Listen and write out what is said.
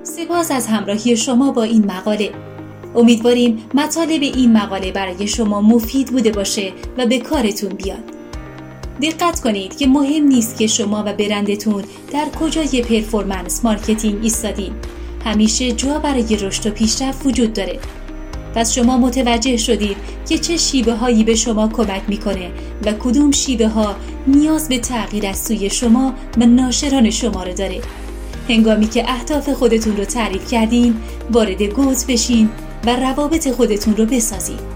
سپاس از همراهی شما با این مقاله. امیدواریم مطالب این مقاله برای شما مفید بوده باشه و به کارتون بیاد. دقت کنید که مهم نیست که شما و برندتون در کجای پرفورمنس مارکتینگ ایستادین. همیشه جا برای رشد و پیشرفت وجود داره. پس شما متوجه شدید که چه شیوه هایی به شما کمک میکنه و کدوم شیوه ها نیاز به تغییر از سوی شما و ناشران شما رو داره. هنگامی که اهداف خودتون رو تعریف کردین، وارد گوت بشین و روابط خودتون رو بسازید.